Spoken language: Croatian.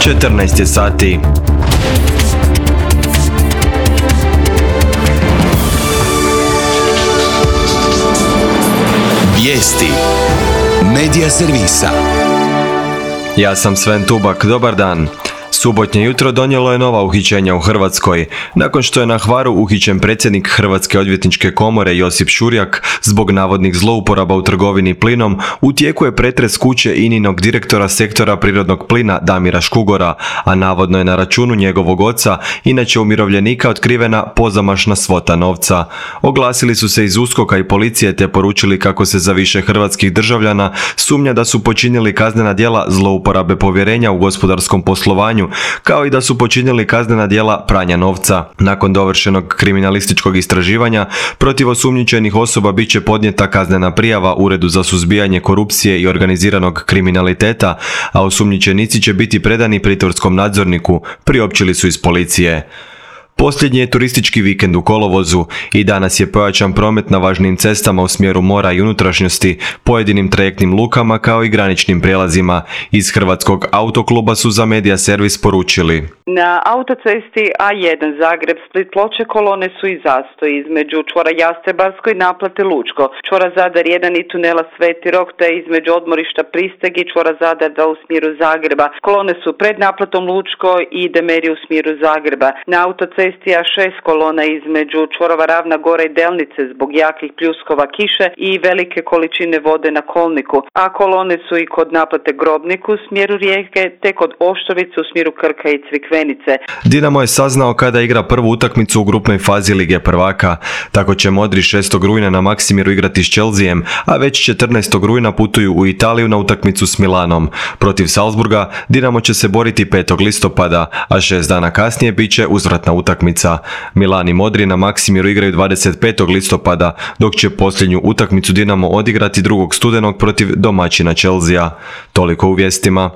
14 je sati. Vijesti Medija servisa. Ja sam Sven Tubak, dobar dan. Subotnje jutro donijelo je nova uhićenja u Hrvatskoj. Nakon što je na Hvaru uhićen predsjednik Hrvatske odvjetničke komore Josip Šurjak zbog navodnih zlouporaba u trgovini plinom, u tijeku je pretres kuće INA-inog direktora sektora prirodnog plina Damira Škugora, a navodno je na računu njegovog oca, inače umirovljenika, otkrivena pozamašna svota novca. Oglasili su se iz USKOK-a i policije te poručili kako se za više hrvatskih državljana sumnja da su počinili kaznena djela zlouporabe povjerenja u gospodarskom poslovanju, kao i da su počinili kaznena djela pranja novca. Nakon dovršenog kriminalističkog istraživanja, protiv osumnjičenih osoba bit će podnijeta kaznena prijava Uredu za suzbijanje korupcije i organiziranog kriminaliteta, a osumnjičenici će biti predani pritvorskom nadzorniku, priopćili su iz policije. Posljednji je turistički vikend u kolovozu i danas je pojačan promet na važnim cestama u smjeru mora i unutrašnjosti, pojedinim trajektnim lukama kao i graničnim prijelazima. Iz Hrvatskog autokluba su za Medija servis poručili: na autocesti A1 Zagreb-Split-Ploče kolone su i zastoji između čvora Jastrebarsko i naplate Lučko, čvora Zadar 1 i tunela Sveti Rok, te između odmorišta Pristeg i čvora Zadar 2 u smjeru Zagreba. Kolone su pred naplatom Lučko i Demeri u smjeru Zagreba. Na autocesti A6 kolona između čvorova Ravna Gora i Delnice zbog jakih pljuskova kiše i velike količine vode na kolniku, a kolone su i kod naplate Grobniku u smjeru Rijeke te kod Oštrovice u smjeru Krka i Crikvenice. Dinamo je saznao kada igra prvu utakmicu u grupnoj fazi Lige prvaka. Tako će modri 6. rujna na Maksimiru igrati s Chelseaem, a već 14. rujna putuju u Italiju na utakmicu s Milanom. Protiv Salzburga Dinamo će se boriti 5. listopada, a 6 dana kasnije bit će uzvratna utakmica. Milan i modri na Maksimiru igraju 25. listopada, dok će posljednju utakmicu Dinamo odigrati 2. studenog protiv domaćina Chelsea. Toliko u vijestima.